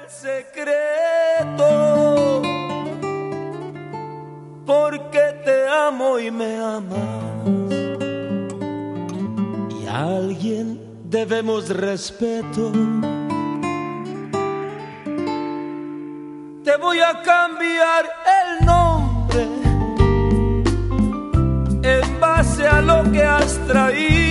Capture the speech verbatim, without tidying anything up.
secreto, porque te amo y me amas, y a alguien debemos respeto. Te voy a cambiar el nombre en base a lo que has traído.